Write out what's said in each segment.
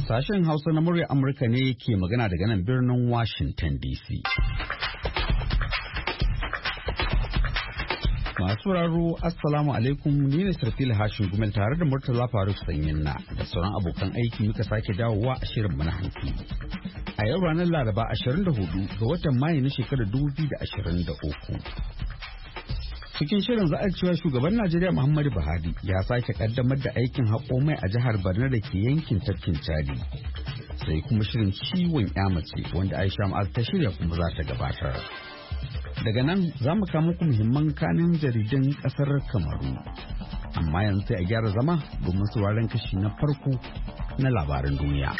Sashen Hausa na murya Amurka ne ke magana daga nan birnin Washington DC. Masu raro Assalamu alaikum, ni ne Sarfil Hashin Gumel tare da Murtala Faruk Sanyinna da sauran abokan aiki muka sake dawowa a shirin mana hanki. A yau ranar Laraba 24 ga watan Mayu na shekarar 2023. Cikin shirin za a cewa shugaban Najeriya Muhammadu Buhari ya sake kaddamar da aikin haƙo mai a jihar Borno da ke yankin tafkin Chadi. Sai kuma shirin ciwon mace wanda Aisha Ma'az ta shirya kuma za ta gabatar. Daga nan za mu kawo muku muhimman kanin jaridan ƙasar Kamaru. Amma yanzu sai a gyara zama domin sauraron kashi na farko na labaran duniya.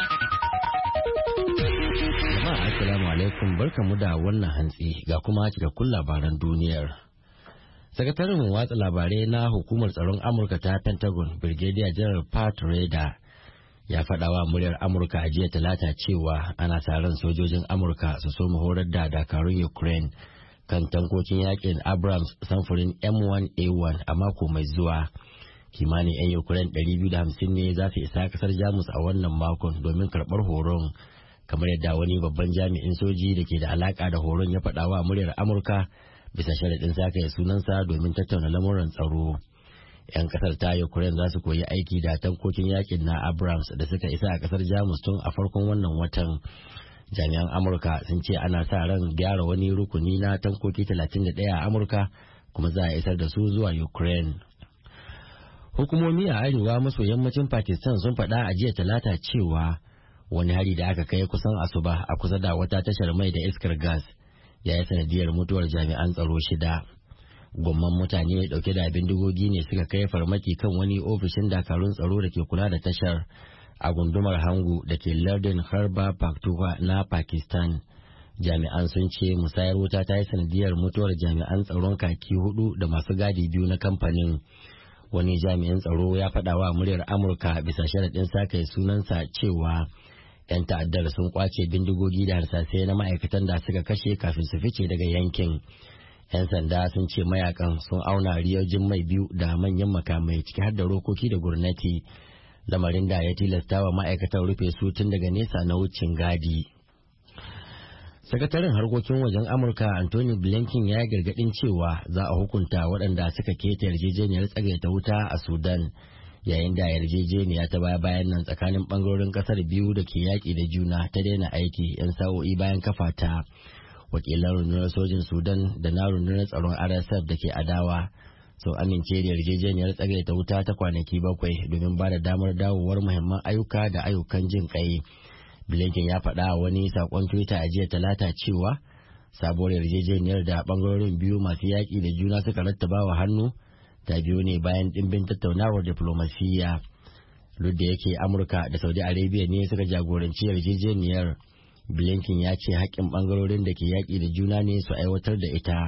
Jama'a assalamu alaikum, barkamu da wannan hantsi ga kuma cikakkun labaran duniyar. Sakataren watsa labarai na hukumar tsaron Amurka ta Pentagon, Brigadier General Pat Ryder, ya faɗa wa muryar Amurka a jiya Talata cewa ana sa ran sojojin Amurka su so horar da dakarun Ukraine kan tankokin yakin Abrams samfurin M1A1 a mako mai zuwa. Kimanin 'yan Ukraine 250 ne za su isa kasar Jamus a wannan makon domin karɓar horon, kamar yadda wani babban jami'in soji da ke da alaka da horon ya faɗa wa muryar Amurka bisa sharaɗin sake sunansa domin tattauna lamuran tsaro. 'Yan kasar ta Ukraine za su koyi aiki da tankokin yakin na Abrams da suka isa a kasar Jamus tun a farkon wannan watan. Jami'an Amurka sun ce ana sa ran gyara wani rukuni na tankoki 31 a Amurka kuma za a isar da su zuwa Ukraine. Hukumomi a arewa maso yammacin Pakistan sun faɗa a jiya Talata cewa wani hari da aka kai kusan asuba a kusa da wata tashar mai da iskar gas ya yi sanadiyar mutuwar jami'an tsaro 6. Gwamman mutane dauke da bindigogi ne suka kai farmaki kan wani ofishin dakarun tsaro da ke kula da tashar a gundumar Hangu da ke lardin Khyber Pakhtunkhwa na Pakistan. Jami'an sun ce musayar wuta ta yi sanadiyar mutuwar jami'an tsaron kaki 4 da masu gadi 2 na kamfanin. Wani jami'in tsaro ya faɗa wa muryar Amurka bisa sharaɗin sake sunansa cewa 'yan ta'addar sun kwace bindigogi da harsasai na ma'aikatan da suka kashe kafin su fice daga yankin. 'Yan sanda sun ce mayakan sun auna riyojin mai 2 da manyan makamai ciki har da rokoki da gurnati, lamarin da ya tilasta wa ma'aikatan rufe su tun daga nesa na wucin gadi. Sakataren harkokin wajen Amurka Anthony Blinken ya yi gargaɗin cewa za a hukunta waɗanda suka keta yarjejeniyar tsagaita wuta a Sudan, yayin da yarjejeniya ta bayan nan tsakanin bangarorin kasar biyu da ke yaƙi da juna ta daina aiki 'yan sa'o'i bayan kafa ta. Wakilan rundunar sojin Sudan da na rundunar tsaron RSF da ke adawa sun amince da yarjejeniyar tsagaita wuta ta kwanaki 7 domin ba da damar dawowar muhimman ayyuka da ayyukan jin kai. Blinken ya faɗa a wani saƙon Twitter a jiya Talata cewa sabuwar yarjejeniyar da bangarorin biyu masu yaƙi da juna suka rattaba wa hannu ta biyo ne bayan ɗimbin tattaunawar diflomasiyya. Duk da yake Amurka da Saudi Arabia ne suka jagoranci yarjejeniyar, Blinken ya ce haƙƙin ɓangarorin da ke yaƙi da juna ne su aiwatar da ita.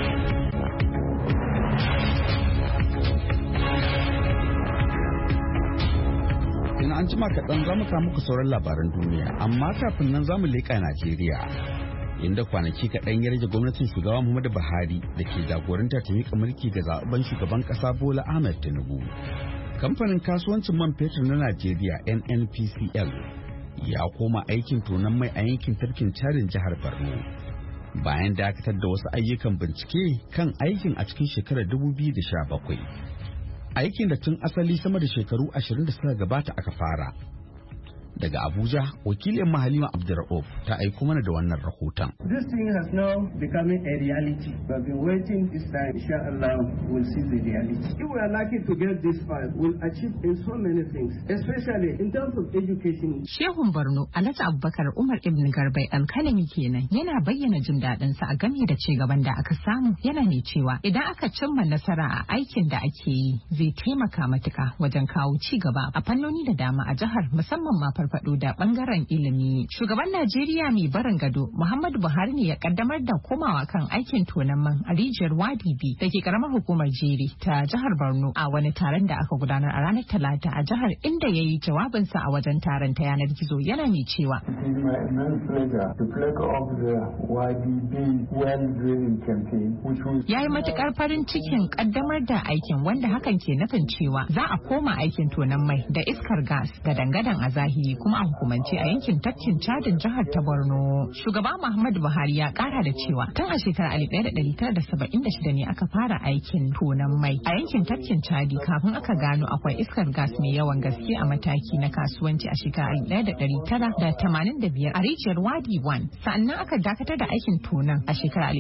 In an jima kaɗan za mu kawo muku sauran labaran duniya, amma kafin nan za mu leƙa Najeriya. Inda kwanaki kaɗan ya rage gwamnatin shugaba Muhammadu Buhari da ke jagoranta ta miƙa mulki ga zaɓen shugaban ƙasa Bola Ahmed Tinubu. Kamfanin kasuwancin man fetur na Najeriya NNPCL ya koma aikin tonon mai a yankin tafkin Chadin jihar Borno, bayan dakatar da wasu ayyukan bincike kan aikin a cikin shekarar 2017. Aikin da tun asali sama da shekaru 20 da suka gabata aka fara. Daga Abuja, wakilin Halima Abdurrauf ta aiko mana da wannan rahoton. This thing has now become a reality. We have been waiting this time. Inshallah, we'll see the reality. If we are lucky to get this far, we'll achieve in so many things, especially in terms of education. Shehun Borno, Alhaji Abubakar Umar Ibn Garbai Alkalami kenan, yana bayyana jin daɗin sa a game da ci gaban da aka samu. Yana ne cewa idan aka cimma nasara a aikin da ake yi, zai taimaka matuka wajen kawo ci gaba a fannoni da dama a jihar, musamman ma farfado da bangaren ilimi. Shugaban Najeriya mai barin gado Muhammadu Buhari ne ya kaddamar da komawa kan aikin tonon man a rijiyar Wadibi da ke karamar hukumar Jere ta jihar Borno a wani taron da aka gudanar a ranar Talata a jihar, inda ya yi jawabinsa a wajen taron ta yanar gizo. Yana mai cewa ya yi matukar farin cikin kaddamar da aikin, wanda hakan ke nufin cewa za a koma aikin tonon mai da iskar gas gadan-gadan a zahiri kuma a hukumance a yankin tafkin Chadin jihar ta Borno. Shugaba Muhammadu Buhari ya kara da cewa tun a shekarar 1976 ne aka fara aikin tonon mai a yankin tafkin Chadi kafin aka gano akwai iskar gas mai yawan gaske a mataki na kasuwanci a shekarar 1985 a rijiyar Wadi 1. Sannan aka dakatar da aikin tonon a shekarar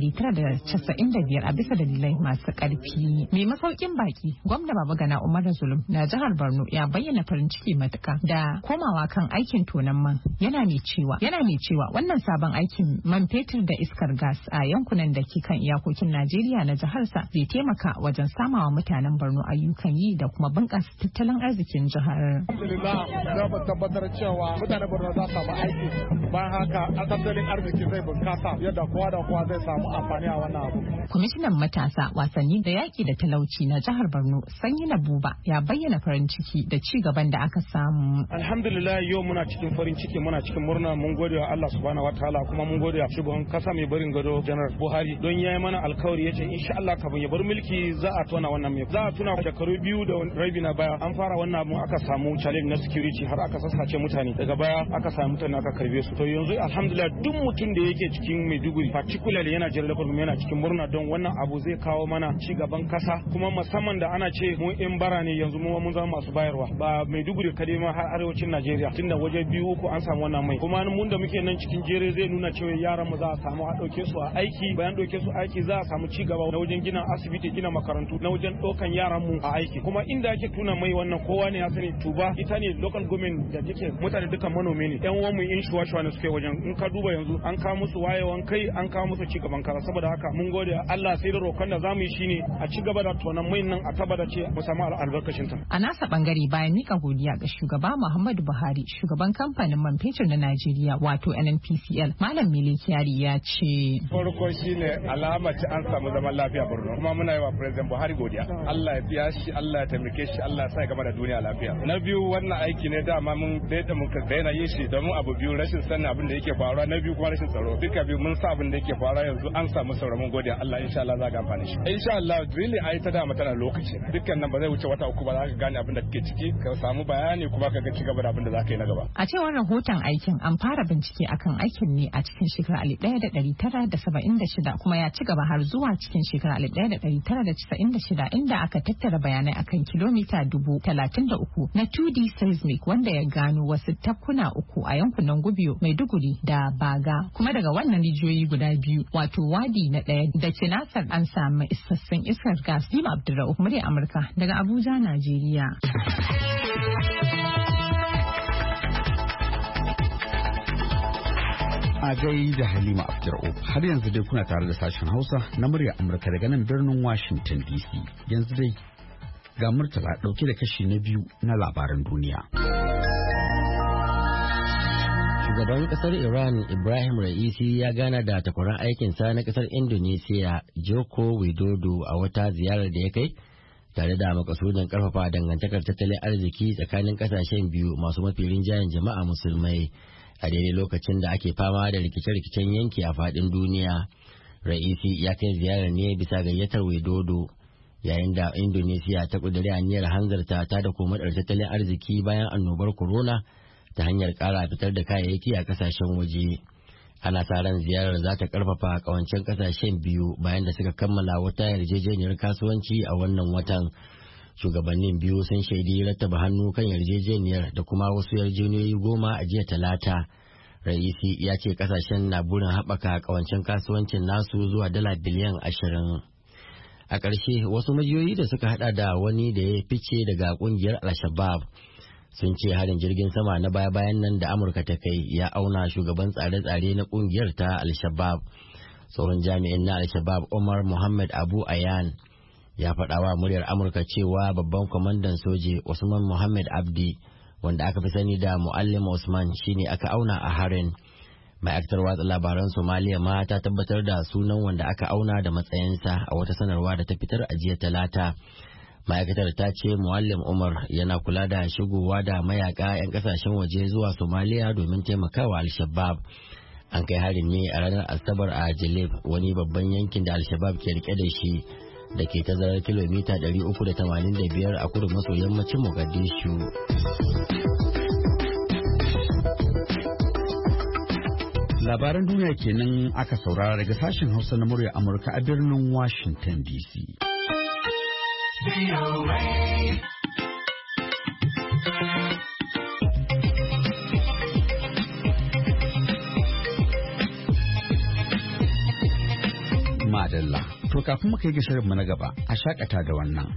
1995 a bisa dalilai masu ƙarfi. Mai masaukin baki gwamna Babagana Umar Zulum na jihar Borno ya bayyana farin ciki matuka da komawa kan aikin tonon man. Yana mai cewa wannan sabon aikin man fetur da iskar gas a yankunan da ke kan iyakokin Najeriya na jiharsa zai taimaka wajen samawa mutanen Borno ayyukan yi da kuma bunƙasa tattalin arzikin jihar. Alhamdulillah za mu tabbatar cewa mutanen Borno za su samu aiki, bayan haka tattalin arziki zai bunƙasa yadda kowa da kowa zai samu amfani a wannan abu. Kwamishinan matasa, wasanni da yaƙi da talauci na jihar Borno Sanyina Buba ya bayyana farin ciki da ci gaban da aka samu. Alhamdulillah yau muna cikin farin ciki, muna cikin murna, mun gode wa Allah subhanahu wataala kuma mun gode wa shugaban kasa mai barin gado Janar Buhari don yayi mana alkawari yace insha Allah kafin ya bar mulki za a tona wannan mai. Za a tuna shekaru 2 da rabi na baya an fara wannan abu aka samu challenge na security har aka sassace mutane, daga baya aka samu mutane aka karbe su. To yanzu alhamdulillah duk mutum da yake cikin Maiduguri particularly yana jira lokacin yana cikin murna don wannan abu zai kawo mana ci gaban kasa, kuma musamman da ana ce mu in bara ne yanzu mu mun zama masu bayarwa ba Maiduguri kadai ma har arewacin Najeriya tunda waje 2-3 an samu wannan mai, kuma mun da muke nan cikin jere zai nuna cewa yaran mu za a samu a dauke su a aiki, bayan dauke su aiki za a samu ci gaba na wajen gina asibiti, gina makarantu, na wajen dokan yaran mu a aiki. Kuma inda ake tuna mai wannan kowa ne ya sani Tuba ita ne local government da take mutane dukan manomi ne, yan uwan mu in shuwa ne suke wajen, in ka duba yanzu an kawo musu wayewan kai, an kawo musu ci gaban kasa. Saboda haka mun gode Allah, sai da roƙon da zamu yi shine a ci gaba da tonan mai nan a tabbata ce mu samu albarkacin ta. A nasa bangare bayan mika godiya ga shugaba Muhammadu Buhari, shugaban kamfanin man fetur na Najeriya wato NNPCL, Malam Mele Kyari ya ce farko shine alama ce an samu zaman lafiya Borno, kuma muna yi wa President Buhari godiya. Allah ya biya shi, Allah ya taimake shi, Allah ya sa gaba da duniya lafiya. Na biyu wannan aiki ne dama mun daita mun daina yin shi domin abu biyu, rashin sanin abin da yake faruwa, na biyu kuma rashin tsaro. Duka biyu mun sa abin da yake faruwa yanzu an samu sauraron godiya Allah, insha Allah za ga amfani shi. Insha Allah really ai ta dama tana lokaci. Dukkan nan ba zai wuce wata 3 ba za ka gane abin da kake ciki, ka samu bayani kuma ka ga ci gaba da abin da za ka yi na gaba. A cewar rahoton aikin an fara bincike akan aikin ne a cikin shekarar 1976 kuma ya ci gaba har zuwa cikin shekarar 1996 inda aka tattara bayanai akan kilomita 33,000 na 2D seismic wanda ya gano wasu tafkuna 3 a yankunan Gubiyo, Maiduguri da Baga. Kuma daga wannan rijiyoyi guda biyu wato Wadi na ɗaya da Cinasar an samu isassun iskar gas. Dima Abdulrahman, murya Amurka daga Abuja, Najeriya. A gai da Halima Abdur'uf, har yanzu dai kuna tare da sashen Hausa na murya Amurka daga nan birnin Washington DC. Yanzu dai ga Murtala ɗauke da kashi na biyu na labaran duniya. Shugaban kasar Iran Ibrahim Ra'isi ya gana da takwaran aikinsa na kasar Indonesia Joko Widodo a wata ziyarar da ya kai, tare da makasudin karfafa dangantakar tattalin arziki tsakanin kasashen biyu masu mafi rinjayen jama'a musulmai a daidai lokacin da ake fama da rikice-rikicen yanki a faɗin duniya. Ra'isi ya kai ziyarar ne bisa gayyatar Widodo yayin da Indonesia ta ƙudiri aniyar hanzarta ta da komadar tattalin arziki bayan annobar corona ta hanyar ƙara fitar da kayayyaki a kasashen waje. Ana sa ran ziyarar za ta karfafa kawancen kasashen biyu bayan da suka kammala wata yarjejeniyar kasuwanci a wannan watan. Shugabannin biyu sun shaidi rattaba hannu kan yarjejeniyar da kuma wasu yarjejeniyoyi 10 a jiya Talata. Raisi ya ce kasashen na burin haɓaka kawancen kasuwancin nasu zuwa dala biliyan 20. A ƙarshe, wasu majiyoyi da suka hada da wani da ya fice daga ƙungiyar Al-Shabaab sun ce harin jirgin sama na baya-bayan nan da Amurka ta kai ya auna shugaban tsare-tsare na kungiyar ta Al-Shabaab. Tsohon jami'in na Al-Shabaab Omar Mohammed Abu Ayan ya faɗawa muryar Amurka cewa babban kwamandan soje Usman Mohammed Abdi, wanda aka fi sani da Muallim Usman, shine aka auna a harin. Ma'aikatar watsa labaran Somaliya ma ta tabbatar da sunan wanda aka auna da matsayinsa a wata sanarwa da ta fitar a jiya Talata. Ma'aikatar ta ce Muallim Umar yana kula da shigowa da mayaka 'yan kasashen waje zuwa Somaliya domin taimakawa Al-Shabaab. An kai harin ne a ranar Asabar a Jilib, wani babban yankin da Al-Shabaab ke rike da shi, da ke tazarar kilomita 385 a kudu maso yammacin Mogadishu. Labaran duniya kenan aka saurara daga sashen Hausa na murya Amurka a birnin Washington DC. Madalla, to kafin muka yi shirinmu na gaba a shakata da wannan.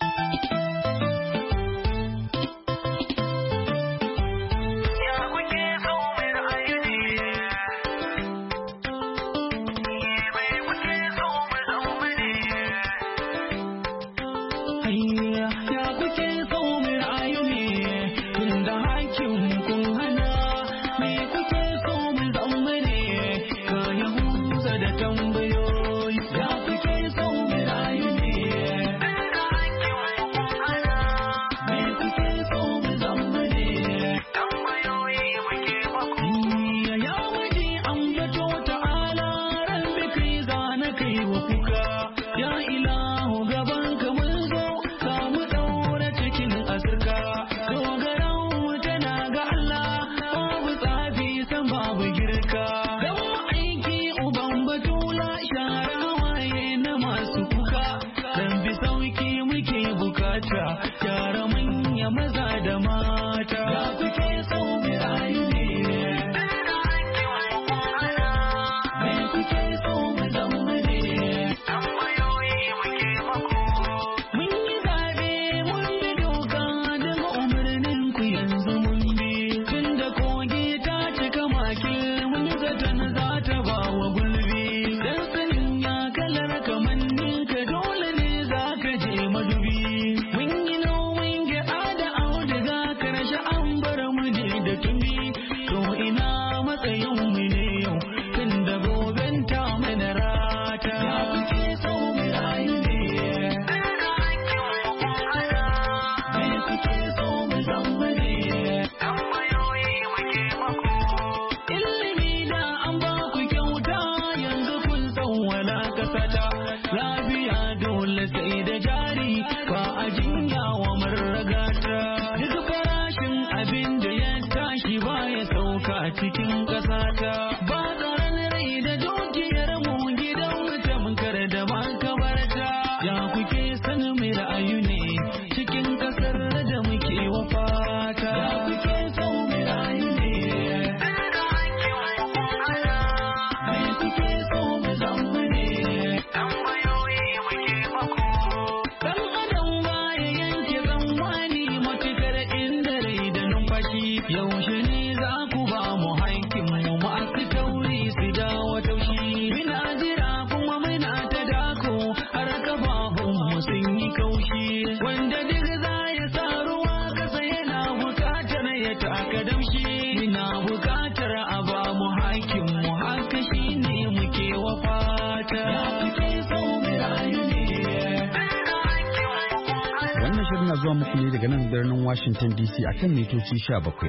Zuwa muku ne daga nan birnin Washington DC akan mitoci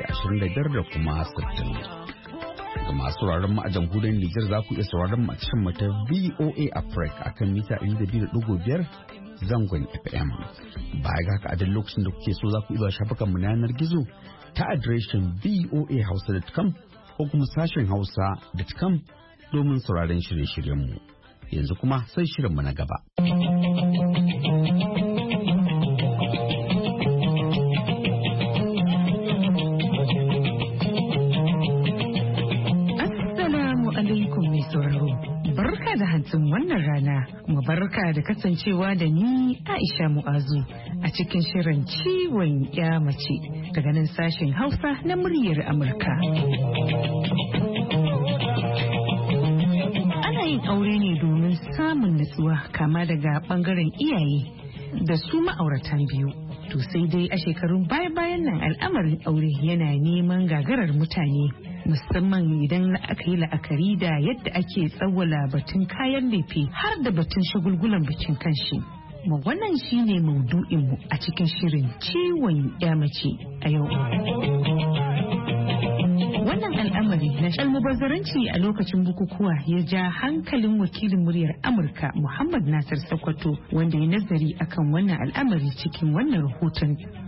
1725 da kuma 60. Ga masu sauraron mu a jamhuriyar Nijar za ku iya sauraron mu a cikin mata VOA Africa akan mita 200.5 zangon FM. Baya ga haka a duk lokacin da kuke so za ku iya shafukan mu na yanar gizo ta adireshin voahausa.com ko kuma sashen hausa.com domin sauraron shirye-shiryen mu. Yanzu kuma sai shirin mu na gaba. Da hantsin wannan rana kuma barka da kasancewa da ni Aisha Mu'azu a cikin shirin ciwon ya mace daga nan sashen Hausa na muryar Amurka. Ana yin aure ne domin samun nutsuwa kama daga bangaren iyaye da su ma'auratan biyu. To sai dai a shekarun baya-bayan nan al'amarin aure yana neman gagarar mutane. Musamman idan aka yi la'akari da yadda ake tsawwala batun kayan lefe har da batun shagulgulan bikin kanshi. Wannan shine maudu'inmu a cikin shirin ciwon ya mace a yau. Wannan al'amari na almubazzaranci a lokacin bukukuwa ya ja hankalin wakilin muryar Amurka Muhammad Nasir Sokoto wanda ya nazari akan wannan al'amari cikin wannan rahoton.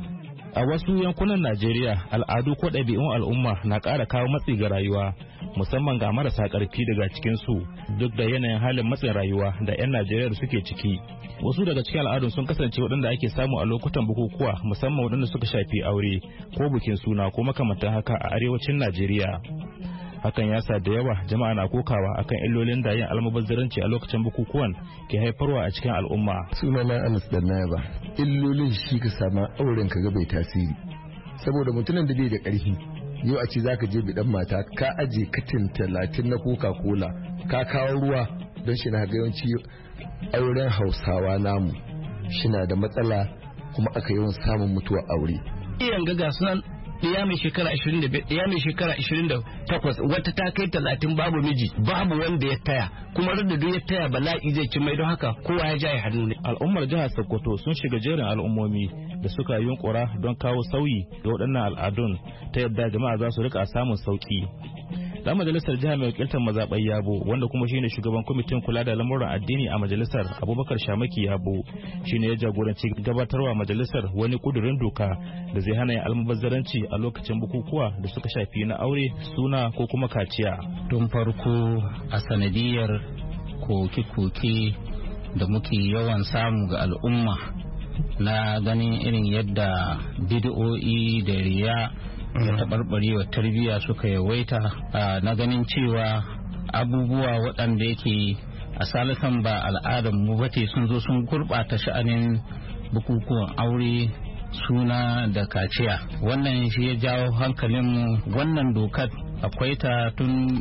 A wasu yankunan Najeriya al'adu ko ɗabi'un al'umma na ƙara kawo matsi ga rayuwa musamman ga marasa ƙarfi daga cikinsu duk da yanayin halin matsin rayuwa da 'yan Najeriya suke ciki. Wasu daga cikin al'adun sun kasance waɗanda ake samu a lokutan bukukuwa musamman waɗanda suka shafi aure ko bikin suna ko makamantan haka a arewacin Najeriya. Hakan ya sa da yawa jama'a na kokawa akan illolin da yin almubazzaranci a lokacin bukukuwan ke haifarwa a cikin al'umma. Sunana Anas Dannaba. Illolin shi ka sama auren ka ga bai tasiri saboda mutumin da bai da ƙarfi yau a ce zaka je bidan mata ka aje katin 30 na Coca-Cola ka kawo ruwa don shi na ga yawanci auren Hausawa namu shi na da matsala kuma aka yawan samun mutuwa aure. Iyan ga sunan ɗaya mai shekara 25 ɗaya mai shekara 28 wata ta kai 30 babu miji babu wanda ya taya kuma da duk ya taya bala'i zai ci mai don haka kowa ya jaye hannu ne. Al'ummar jihar Sokoto sun shiga jerin al'ummomi da suka yunkura don kawo sauyi ga waɗannan al'adun ta yadda jama'a za su rika samun sauki. Dan majalisar jiha mai wakiltar mazaɓar Yabo wanda kuma shine shugaban kwamitin kula da lamuran addini a majalisar Abubakar Shamaki Yabo shine ya jagoranci gabatarwa majalisar wani kudurin doka da zai hana yin almubazzaranci a lokacin bukukuwa da suka shafi na aure suna ko kuma kaciya. Tun farko a sanadiyar koke-koke da muke yawan samu ga al'umma na ganin irin yadda bid'o'i da riya da taɓarɓarewa tarbiyya suka yawaita na ganin cewa abubuwa waɗanda yake a salisan ba al'adar mu bace sun zo sun gurɓata sha'anin bukukuwan aure suna da kaciya. Wannan shi ya jawo hankalinmu. Wannan dokar akwai ta tun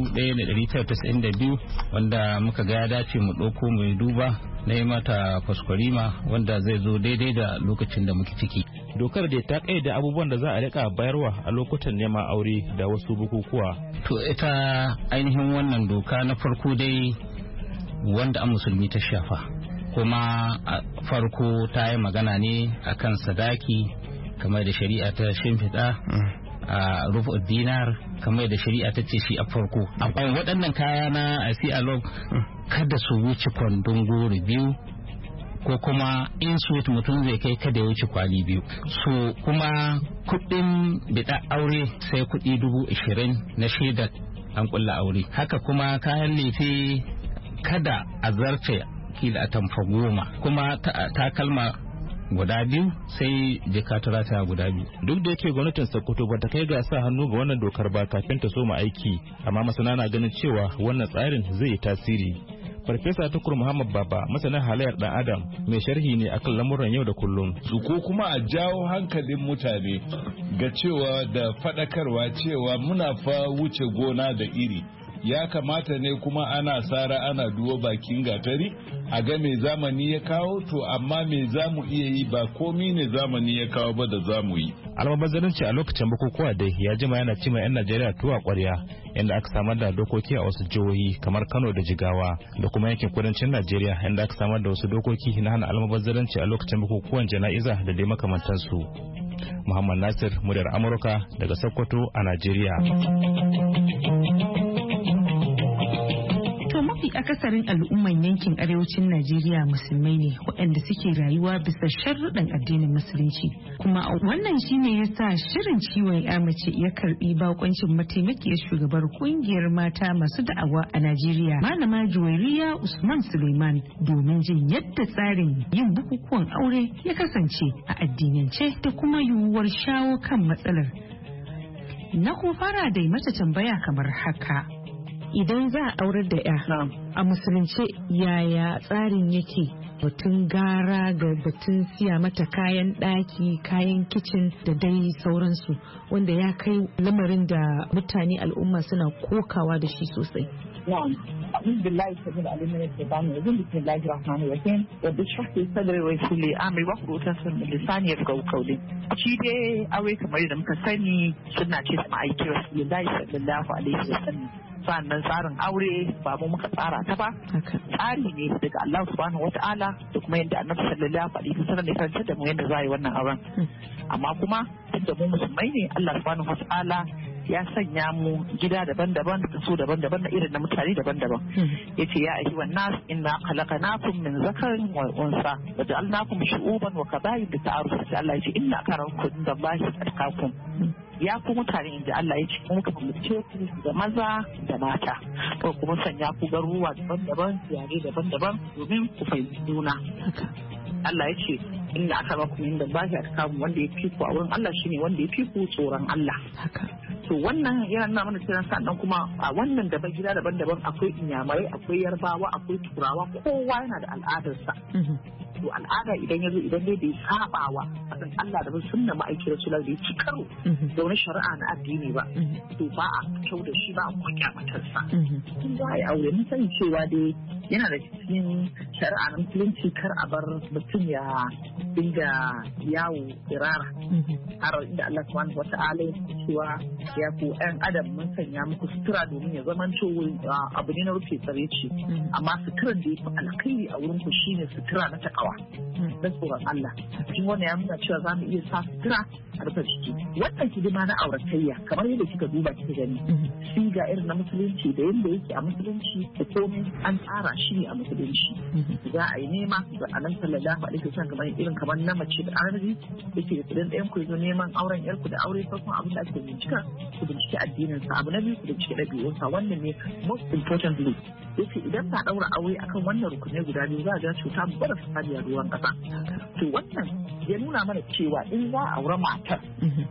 1992 wanda muka ga ya dace mu ɗauko mai duba na yi mata kwaskwarima wanda zai zo daidai da lokacin da muke ciki. Dokar da ta kaida abubuwan da za a rika bayarwa a lokutan neman aure da wasu bukukuwa. To ita ainihin wannan doka na farko dai wanda an musulmi ta shafa kuma a farko ta yi magana ne akan sadaki kamar da shari'a ta shimfiɗa a rufu dinar kamar da shari'a ta ce shi a farko. Akwai waɗannan kaya na a kada su wuce kwandon goro 2 ko kuma in suit mutum zai kai kada ya wuce kwali 2. So kuma kuɗin bida aure sai kuɗi 20,000 na shaidar an kulla aure. Haka kuma kayan lefe kada a zarce kila atamfa 10 kuma takalma guda 2 sai jika tarata guda 2. Duk da yake gwamnatin Sokoto bata kai ga sa hannu ga wannan dokar ba kafin ta soma aiki, amma masana na ganin cewa wannan tsarin zai yi tasiri. Farfesa Tukur Muhammad Baba masanin halayyar dan Adam mai sharhi ne akan lamuran yau da kullum. Su ko kuma a jawo hankalin mutane ga cewa da fadakarwa cewa muna fa wuce gona da iri. Ya kamata ne kuma ana sara ana duwo bakin gatari a ga me zamani ya kawo to amma me zamu iya yi ba komi ne zamani ya kawo ba da zamu yi. Almubazzaranci a lokacin bukukuwa dai ya jima yana cima 'yan Najeriya tuwa ƙwarya inda aka samar da dokoki a wasu jihohi kamar Kano da Jigawa da kuma yankin kudancin Najeriya inda aka samar da wasu dokoki na hana almubazzaranci a lokacin bukukuwan jana'iza da dai makamantansu. Muhammad Nasir, muryar Amurka daga Sokoto a Najeriya. Mafi akasarin al'umman yankin arewacin Najeriya musulmai ne waɗanda suke rayuwa bisa sharruɗan addinin musulunci. Kuma wannan shine yasa shirin ciwon ya mace ya karbi bakoncin mataimakiyar shugabar kungiyar mata masu da'awa a Najeriya, Malama Juwairiya Usman Suleiman, domin jin yadda tsarin yin bukukuwan aure ya kasance a addinance da kuma yiwuwar shawo kan matsalar. Na kuma fara da mata tambaya kamar haka. Idan za a aurar da ya a musulunce yaya tsarin yake? Batun gara ga batun siya mata kayan ɗaki, kayan kicin da dai sauransu wanda ya kai lamarin da mutane al'umma suna kokawa da shi sosai. أعوذ بالله السميع العليم من الشيطان الرجيم بسم الله الرحمن الرحيم رب اشرح لي صدري ويسر لي أمري واحلل عقدة من لساني يفقهوا قولي. Shi dai aure kamar da muka sani suna ce sama aiki Rasulullahi sallallahu alaihi wasallam. Sannan tsarin aure ba mu muka tsara ta ba. Tsari ne daga Allah subhanahu wata'ala da kuma yadda Annabi sallallahu alaihi wasallam ya karanta da mu yadda za a yi wannan auren. Amma kuma tunda mu musulmai ne Allah subhanahu wata'ala ya sanya mu gida daban-daban da so daban-daban na irin na mutane daban-daban. Yace ya ayyuhan nas inna khalaqnakum min zakarin wa unsa wa ja'alnakum shu'uban wa qaba'il lita'arafu. Allah yace inna akramakum indallahi atqakum. Ya ku mutane inda Allah ya ce muka kumurce ku da maza da mata ko kuma sanya ku garuruwa daban-daban yare daban-daban domin ku fahimci juna. Allah ya ce inda aka ba ku inda ba shi atqakum, wanda ya fi ku a wurin Allah shine wanda ya fi ku tsoron Allah. To wannan yana nuna mana cewa sannan kuma a wannan daban gida daban-daban akwai inyamurai, akwai yarbawa, akwai turawa, kowa yana da al'adarsa. To al'ada idan ya zo idan dai bai sabawa faɗin Allah da sunna ma'aikin Rasulullah da ya ci karo da wani shari'a na addini ba, to ba a kyau da shi ba a kuma kyamatarsa. Tun za a yi aure mun sani cewa dai yana da cikin shari'a na musulunci kar a bar mutum ya dinga yawo irara. Har inda Allah subhanahu wa ta'ala ya cewa ya ku ɗan adam mun sanya muku sutura domin ya zama cewa abu ne na rufe tsare ce, amma suturan da ya fi alkhairi a wurin ku shine sutura na takawa na tsoron Allah. Cikin wannan ya nuna cewa za mu iya sa sutura a rufe jiki. Wannan hidima na auratayya kamar yadda kika duba kika gani shi ga irin na musulunci da yadda yake a musulunci da komai an tsara shi ne a musulunci. Za a yi nema da anan sallallahu alaihi wasallam kamar na mace da arziki yake da idan ɗayan ku zo neman auren yarku da aure farkon abin da ake bincika ku bincike addinin sa, abu na biyu ku bincike ɗabi'unsa. Wannan ne most importantly yake idan ta ɗaura aure akan wannan rukunai guda biyu za a ga cuta bara fadi a ruwan ƙasa. To wannan ya nuna mana cewa in za a aure matar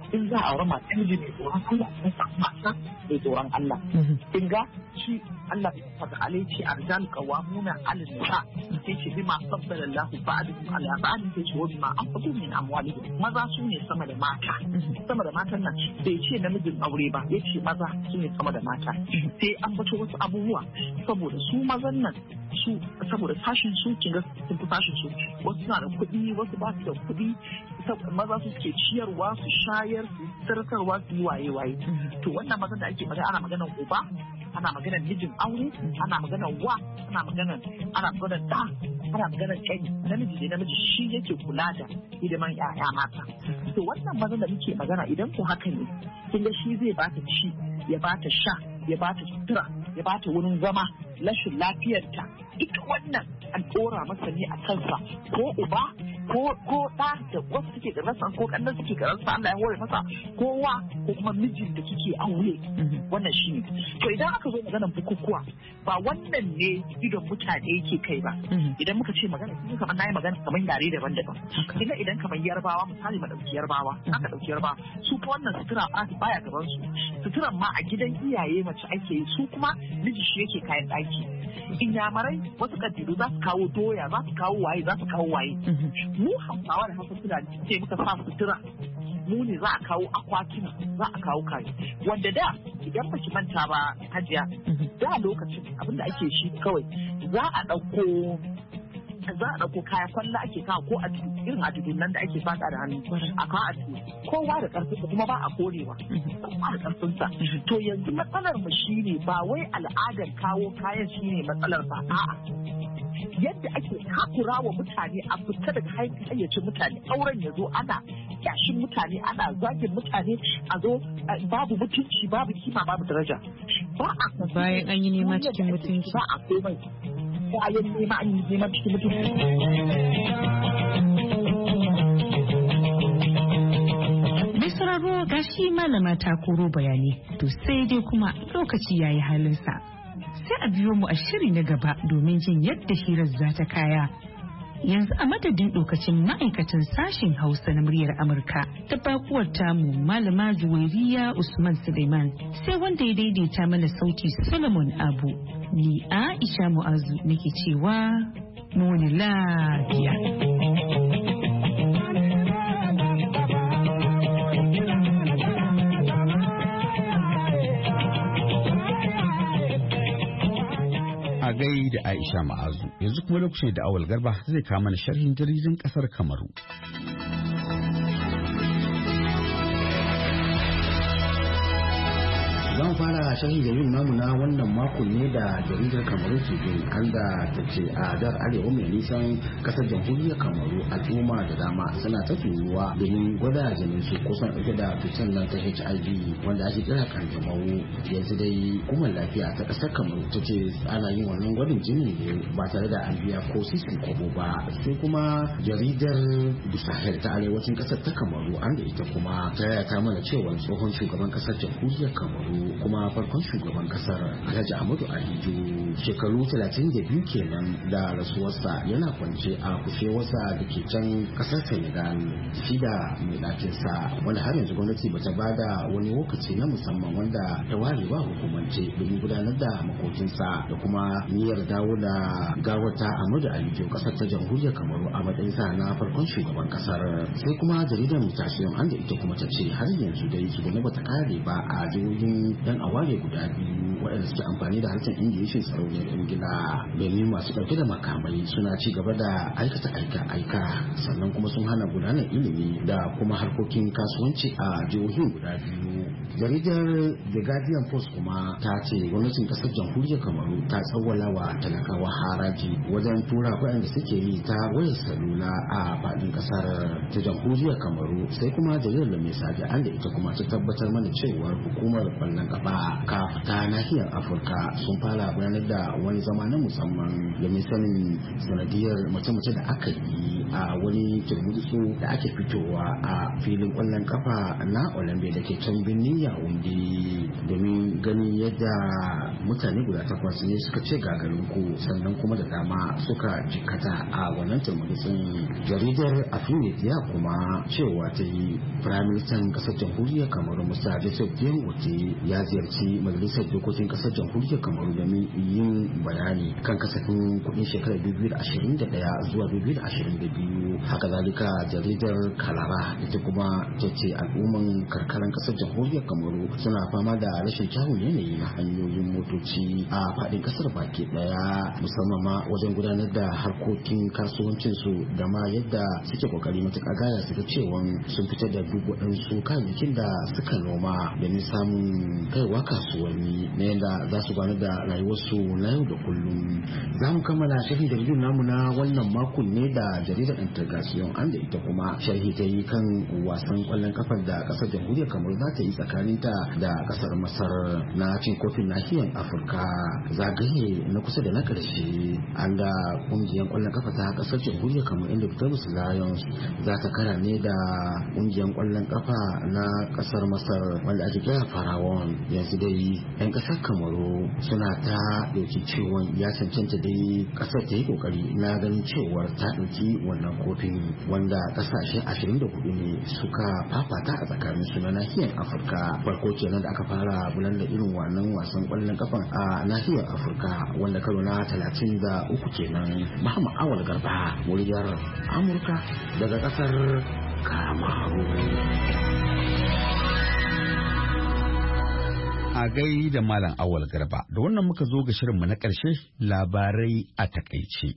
miji mai tsoron Allah sun samu mata mai tsoron Allah. In ga shi Allah fata alaici arjal qawamuna ala nisa sai ce bima sabbala Allah ba'dhum ala ba'd sai ce bima anfaqu min amwalihim. Maza su ne sama da mata, sama da matan nan bai ce namijin aure ba, ya ce maza su ne sama da mata. Sai an bato wasu abubuwa saboda su mazan nan su saboda sashin su kinga sun fi sashin su, wasu na da kuɗi wasu ba su da kuɗi, maza su suke ciyarwa su shayar su sarkarwa su yi waye-waye. To wannan mazan da ake magana ana maganar uba, ana maganar mijin aure, ana maganar wa, ana maganar da, ana maganar kai. Namiji shi yake kula da hidiman ƴaƴa mata. To wannan mazan da muke magana idan ko haka ne kin ga shi zai bata ci, ya bata sha, ya bata sutura, ya bata wurin zama, rashin lafiyarta, ita wannan an ɗora masa ne a kansa ko uba ko ɗa da wasu suke da rasa ko ƙannan suke da rasa Allah ya hore masa kowa ko kuma mijin da kike aure. Wannan shi ne. To idan aka zo maganar bukukuwa ba wannan ne idon mutane yake kai ba. Idan muka ce magana sun kamar na yi magana kamar yare daban-daban. Kina idan kamar yarbawa misali ma ɗauki yarbawa, aka ɗauki yarbawa su fa wannan sutura baya gaban su. Suturan ma a gidan iyaye mace ake yi, su kuma miji shi yake kayan ɗaki. Inyamurai wasu kabilu za su kawo doya, za su kawo waye, za su kawo waye. Mu Hausawa da Hausa Fulani ce muka sa sutura, mu ne za a kawo akwatuna, za a kawo kayi. Wanda da idan ba ki manta ba Hajiya, da lokacin abinda ake shi kawai za a ɗauko kaya kwalla ake kawo ko a irin adudun nan da ake fada da hannu a kawo a kowa da ƙarfinsa kuma ba a korewa kowa da ƙarfinsa. To yanzu matsalar mu shine ba wai al'adar kawo kayan shine matsalar ba, a'a yadda ake takura wa mutane a fita daga hayyacin mutane, auren ya zo ana kyashin mutane, ana zagin mutane, a zo babu mutunci, babu kima, babu daraja. Ba a bayan an yi nema cikin mutunci ba a komai, bayan nema an yi nema cikin mutunci. Mai sauraro gashi malama ta koro bayani, to sai dai kuma lokaci yayi halinsa. Sai a biyo mu a shiri na gaba domin jin yadda hirar za ta kaya. Yanzu a madadin lokacin ma'aikatan sashen Hausa na muryar Amurka ta bakuwar tamu malama Juwairiya Usman Suleiman, sai wanda ya daidaita mana sauti Solomon Abu. Ni Aisha Mu'azu nake cewa mu wani lafiya. gai da Aisha Ma'azu. Yanzu kuma lokacin da Awal Garba zai kawo mana sharhin jaridun kasar Kamaru. Zan fara sharhin jaridar namu na wannan makon ne da jaridar Kamaru Tribune an da ta ce a dar arewa mai nisan kasar jamhuriyar Kamaru al'umma da dama suna ta turuwa domin gwada jinin su kusan ɗauke da cutar nan ta HIV wanda ake kira kanjamau. Yanzu dai hukumar lafiya ta kasar Kamaru ta ce ana yin wannan gwadin jini ne ba tare da an biya ko sisin kwabo ba. Sai kuma jaridar Du Sahel ta arewacin kasar ta Kamaru an da ita kuma ta yaya ta mana cewa tsohon shugaban kasar jamhuriyar Kamaru kuma farkon shugaban kasar Alhaji Ahmadu Ahidjo shekaru 32 kenan da rasuwarsa yana kwance a kushewarsa da ke can kasar Senegal shi da mai ɗakinsa wanda har yanzu gwamnati bata bada wani lokaci na musamman wanda ta ware ba hukumance domin gudanar da makokinsa da kuma niyyar dawo da gawata Ahmadu Ahidjo kasar ta jamhuriyar Kamaru a matsayinsa na farkon shugaban kasar. Sai kuma jaridar Mutation an da ita kuma ta ce har yanzu dai shugaban bata kare ba a jihohin yan aware guda biyu waɗanda suke amfani da harshen Ingilishin sarauniyar Ingila domin masu ɗauke da makamai suna ci gaba da aikata aika sannan kuma sun hana gudanar ilimi da kuma harkokin kasuwanci a jihohin guda biyu. Jaridar The Guardian Post kuma ta ce gwamnatin kasar jamhuriyar Kamaru ta tsawwala wa talakawa haraji wajen tura waɗanda suke yi ta wayar salula a faɗin kasar ta jamhuriyar Kamaru. Sai kuma jaridar mai saje an da ita kuma ta tabbatar mana cewar hukumar kwallon kafa CAF ta nahiyar Afirka sun fara gudanar da wani zama na musamman domin sanin sanadiyar mace-mace da aka yi a wani turmutsu da ake fitowa a filin kwallon kafa na Olambe da ke can birnin Yaounde domin ganin yadda mutane guda 8 ne suka ce gagarin ku sannan kuma da dama suka jikata a wannan turmutsun. Jaridar Afirka kuma cewa ta yi firaministan kasar jamhuriyar Kamaru Musa Joseph Dieng-Ote ya ziyarci majalisar dokokin kasar jamhuriyar Kamaru domin yin bayani kan kasafin kudin shekarar 2021 zuwa 2022. Haka zalika jaridar Kalara ita kuma ta ce al'umman karkaran kasar jamhuriyar Kamaru suna fama da rashin kyawun yanayi na hanyoyin motoci a faɗin kasar baki daya musamman ma wajen gudanar da harkokin kasuwancin su da ma yadda suke kokari matuƙa gaya su ga cewa sun fitar da duk waɗansu kayayyakin da suka noma domin samun kaiwa kasuwanni na yadda za su gudanar da rayuwarsu na yau da kullum. Za mu kammala sharhin jaridar namu na wannan makon ne da jaridar Integration an da ita kuma sharhi ta yi kan wasan kwallon kafar da kasar jamhuriyar Kamaru za ta yi tsakaninta da kasar Masar na cin kofin nahiyar Afirka zagaye na kusa da na karshe an da kungiyar kwallon kafa ta kasar jamhuriyar Kamaru inda Victorious Lions za ta kara ne da kungiyar kwallon kafa na kasar Masar wanda ake kira Farawon. Yanzu dai yan kasar Kamaru suna ta dauki ciwon ya cancanta dai kasar ta yi kokari na ganin cewar ta dauki wannan kofin wanda kasashe 24 ne suka fafata a tsakanin su na nahiyar Afirka. Farko kenan da aka fara bulan da irin wannan wasan kwallon kafan a nahiyar Afirka wanda karo na 33 kenan. Muhammad Awal Garba, muryar Amurka daga kasar Kamaru. A gai da Malam Awal Garba, da wannan muka zo ga shirinmu na ƙarshe labarai a takaice.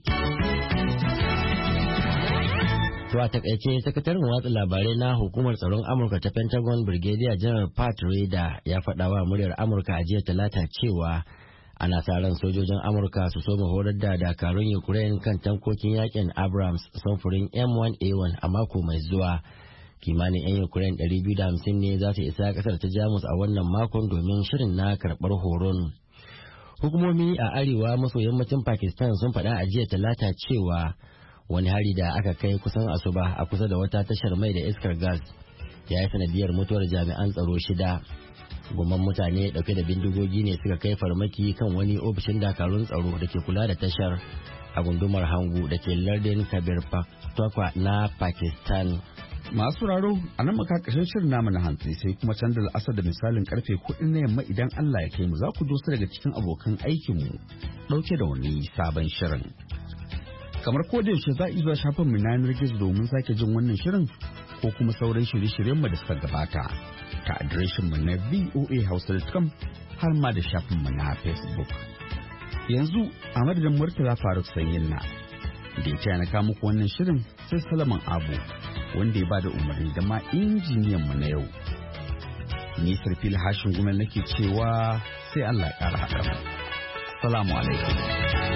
To a takaice sakataren watsa labarai na hukumar tsaron Amurka ta Pentagon Brigadier General Pat Ryder ya faɗa wa muryar Amurka a jiya Talata cewa ana sa ran sojojin Amurka su soma horar da dakarun Ukraine kan tankokin yakin Abrams samfurin M1A1 a mako mai zuwa. Kimanin 'yan Ukraine 250 ne za su isa kasar ta Jamus a wannan makon domin shirin na karɓar horon. Hukumomi a arewa maso yammacin Pakistan sun faɗa a jiya Talata cewa wani hari da aka kai kusan asuba a kusa da wata tashar mai da iskar gas ya yi sanadiyar mutuwar jami'an tsaro 6. Gumman mutane dauke da bindigogi ne suka kai farmaki kan wani ofishin dakarun tsaro da ke kula da tashar a gundumar Hangu da ke lardin Khyber Pakhtunkhwa na Pakistan. Masu raro a nan makakashin shirin namu na hantsi sai kuma canza la'asar da misalin karfe 4 na yamma idan Allah ya kai mu za ku dosa daga cikin abokan aikinmu dauke da wani sabon shirin. Kamar ko da yaushe za a zuwa shafin mu na yanar gizo domin sake jin wannan shirin ko kuma sauran shirye-shiryen mu da suka gabata ta adireshin mu na voahausa.com har ma da shafin mu na Facebook. Yanzu a madadin Murtala Faruk Sanyinna da ya na kawo muku wannan shirin sai Salaman Abu wanda ya bada umarni da ma injiniyan mu na yau. Ni Sarfil Hashin Gumel nake cewa sai Allah ya ƙara haɗa mu. Salamu alaikum.